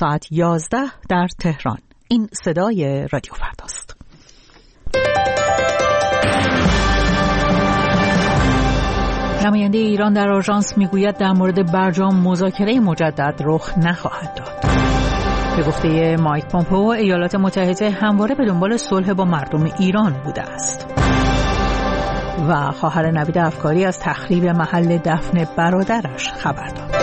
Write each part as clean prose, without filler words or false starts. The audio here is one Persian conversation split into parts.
ساعت 11 در تهران. این صدای رادیو فرداست. نماینده ایران در آژانس میگوید در مورد برجام مذاکره مجدد رخ نخواهد داد. به گفته مایک پومپئو، ایالات متحده همواره به دنبال صلح با مردم ایران بوده است. و خواهر نوید افکاری از تخریب محل دفن برادرش خبر داد.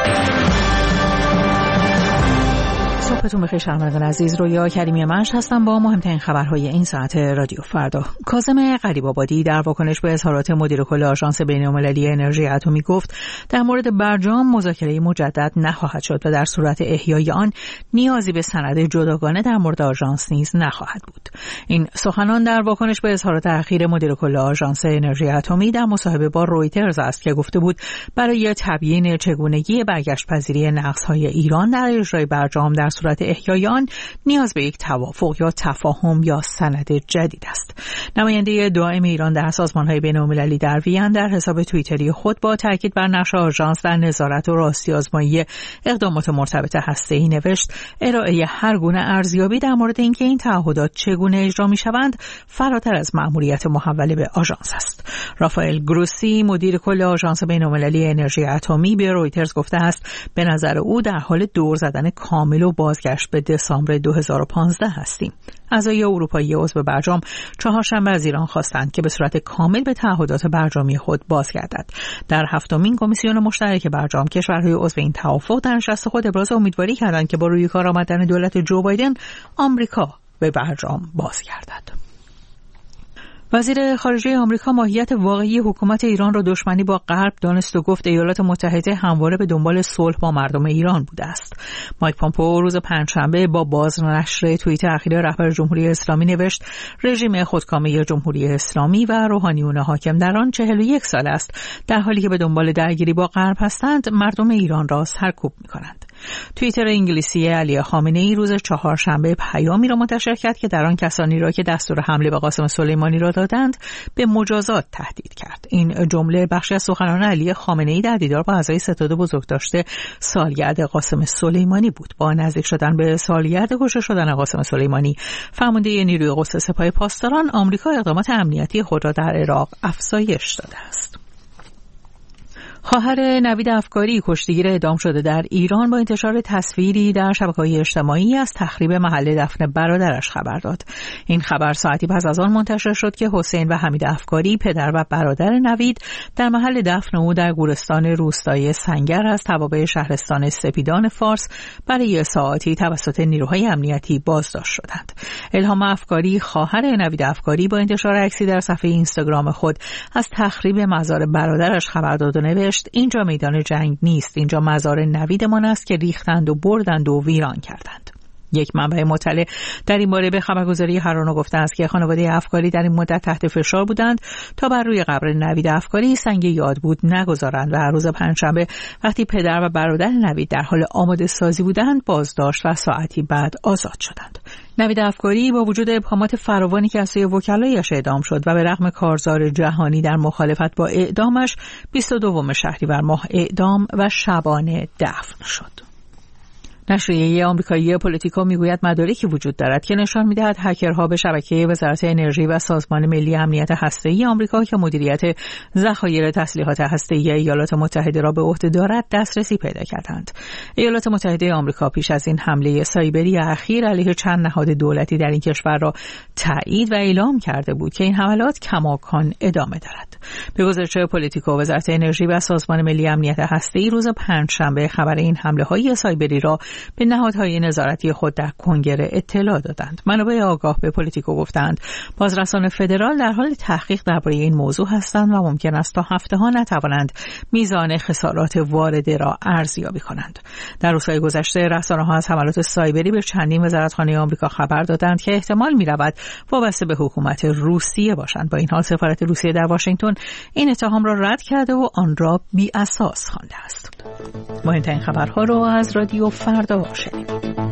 صبحتون بخیر شنوندگان عزیز، رویا کریمی منش هستم با مهمترین خبرهای این ساعت رادیو فردا. کاظم غریب‌آبادی در واکنش به اظهارات مدیر کل آژانس بین‌المللی انرژی اتمی گفت در مورد برجام مذاکره مجدد نخواهد شد و در صورت احیای آن نیازی به سند جداگانه در مورد آژانس نیز نخواهد بود. این سخنان در واکنش به اظهارات اخیر مدیر کل آژانس انرژی اتمی در مصاحبه با رویترز است که گفته بود برای تبیین چگونگی برگشت‌پذیری نقص‌های ایران در اجرای برجام در صورت احیای آن نیاز به یک توافق یا تفاهم یا سند جدید است. نماینده دائم ایران در سازمان‌های بین‌المللی در وین در حساب توییتری خود با تاکید بر نقش آژانس در نظارت و راستی آزمایی اقدامات مرتبط هسته‌ای نوشت ارائه هر گونه ارزیابی در مورد اینکه این تعهدات چگونه اجرا می‌شوند فراتر از مأموریت محوله به آژانس است. رافائل گروسی مدیر کل آژانس بین‌المللی انرژی اتمی به رویترز گفته است به نظر او در حال دور زدن کامل و بازگشت به دسامبر 2015 هستیم. اعضای اروپایی عضو برجام چهارشنبه از ایران خواستند که به صورت کامل به تعهدات برجامی خود بازگردد. در هفتمین کمیسیون مشترک برجام کشورهای عضو این توافق در نشست خود ابراز امیدواری کردند که با روی کار آمدن دولت جو بایدن آمریکا به برجام بازگردد. وزیر خارجه آمریکا ماهیت واقعی حکومت ایران را دشمنی با غرب دانست و گفت ایالات متحده همواره به دنبال صلح با مردم ایران بوده است. مایک پومپئو روز پنجشنبه با بازنشر توییت اخیر رهبر جمهوری اسلامی نوشت رژیم خودکامه جمهوری اسلامی و روحانیون حاکم در آن 41 سال است، در حالی که به دنبال درگیری با غرب هستند مردم ایران را سرکوب می‌کنند. توییتر انگلیسی علی خامنه‌ای روز چهارشنبه پیامی را منتشر کرد که در آن کسانی را که دستور حمله به قاسم سلیمانی را دادند به مجازات تهدید کرد. این جمله بخشی از سخنان علی خامنه‌ای در دیدار با اعضای ستاد بزرگداشت سالگرد قاسم سلیمانی بود. با نزدیک شدن به سالگرد کشته شدن قاسم سلیمانی، فرمانده نیروی قدس سپاه پاسداران آمریکا اقدامات امنیتی خود را در عراق افزایش داده است. خواهر نوید افکاری کشتیگیر اعدام شده در ایران با انتشار تصویری در شبکه‌های اجتماعی از تخریب محل دفن برادرش خبر داد. این خبر ساعتی پس از آن منتشر شد که حسین و حمید افکاری پدر و برادر نوید در محل دفن او در گورستان روستایی سنگر از توابع شهرستان سپیدان فارس برای ساعاتی توسط نیروهای امنیتی بازداشت شدند. الهام افکاری خواهر نوید افکاری با انتشار عکسی در صفحه اینستاگرام خود از تخریب مزار برادرش خبر داد و نوشت اینجا میدان جنگ نیست، اینجا مزار نویدمان است که ریختند و بردند و ویران کردند. یک منبع مطلع در این باره به خبرگزاری هرانا گفته است که خانواده افکاری در این مدت تحت فشار بودند تا بر روی قبر نوید افکاری سنگ یاد بود نگذارند و هر روز پنجشنبه وقتی پدر و برادر نوید در حال آماده سازی بودند بازداشت و ساعتی بعد آزاد شدند. نوید افکاری با وجود ابهامات فراوانی که از سوی وکلایش اعدام شد و به رغم کارزار جهانی در مخالفت با اعدامش 22 شهریور ماه اعدام و شبانه دفن شد. نشریه آمریکایی پولیتیکو میگوید مدارکی وجود دارد که نشان می‌دهد هکرها به شبکه وزارت انرژی و سازمان ملی امنیت هسته‌ای آمریکا که مدیریت ذخایر تسلیحات هسته‌ای ایالات متحده را به عهده دارد دسترسی پیدا کردند. ایالات متحده آمریکا پیش از این حمله سایبری اخیر علیه چند نهاد دولتی در این کشور را تایید و اعلام کرده بود که این حملات کماکان ادامه دارد. به گزارش پولیتیکو وزارت انرژی و سازمان ملی امنیت هسته‌ای روز پنجشنبه خبر این حمله‌های سایبری را به نهادهای نظارتی خود در کنگره اطلاع دادند. منابع آگاه به پولیتیکو گفتند بازرسان فدرال در حال تحقیق درباره این موضوع هستند و ممکن است تا هفته‌ها نتوانند میزان خسارات وارده را ارزیابی کنند. در روزهای گذشته رسانه‌ها از حملات سایبری به چندین وزارتخانه آمریکا خبر دادند که احتمال می‌رود وابسته به حکومت روسیه باشند. با این حال سفارت روسیه در واشنگتن این اتهام را رد کرده و آن را بی‌اساس خوانده است. مهمترین خبرها رو از رادیو فردا شنیدید.